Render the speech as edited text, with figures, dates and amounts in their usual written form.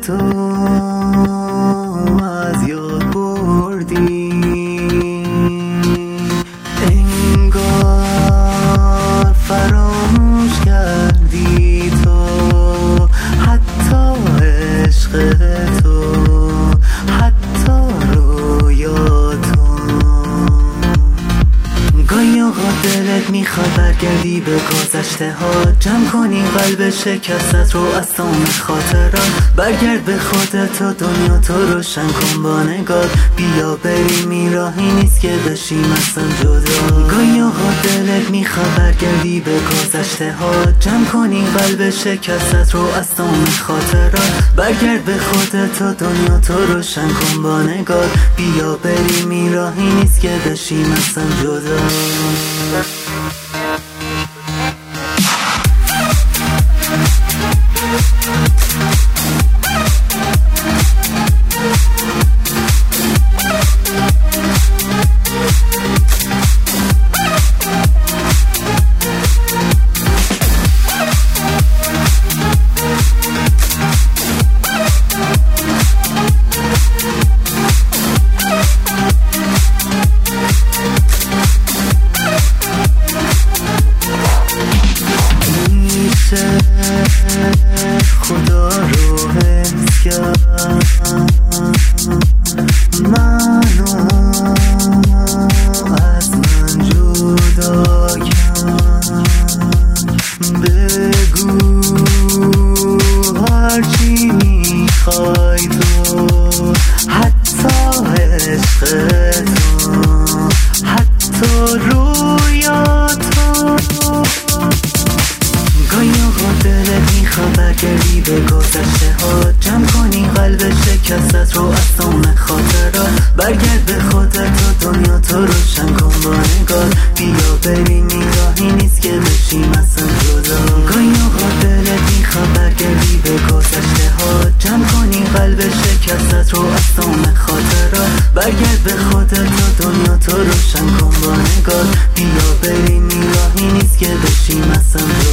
تو از یاد بردی، انگار فراموش کردی تو حتی عشق تو، حتی رویاتو. گاهی اوقات دلت میخواد برگردی به گذشته ها، جمع کنی قلب شکستت رو از تمام خاطرات. برگرد به خودت و دنیا تو روشن کن با نگات، بیا بریم راهی نیست که بشیم اصلا جدا. گاهی اوقات دلت میخواد برگردی به گذشته ها، جمع کنی قلب شکستت رو از تمام خاطرات. برگرد به خودت و دنیا تو روشن کن با نگات، بیا بریم راهی نیست که بشیم اصلا جدا. خدا رو حفظ کرد منو از من جدا کرد. بگو هرچی میخوای تو، حتی عشق تو، حتی رویاتو. گاهی اوقات دلت میخواد برگردی به گذشته ها، جمع کنی قلب شکستت رو از تمام خاطرات. برگرد به خودت و دنیا تو روشن کن با نگات، بیا بریم راهی نیست که بشیم اصلا جدا. گاهی اوقات دلت میخواد برگردی به گذشته ها، جمع کنی قلب شکستت رو از تمام خاطرات. برگرد به خودت و دنیا تو روشن کن با نگات، بیا بریم راهی نیست که بشیم اصلا جدا.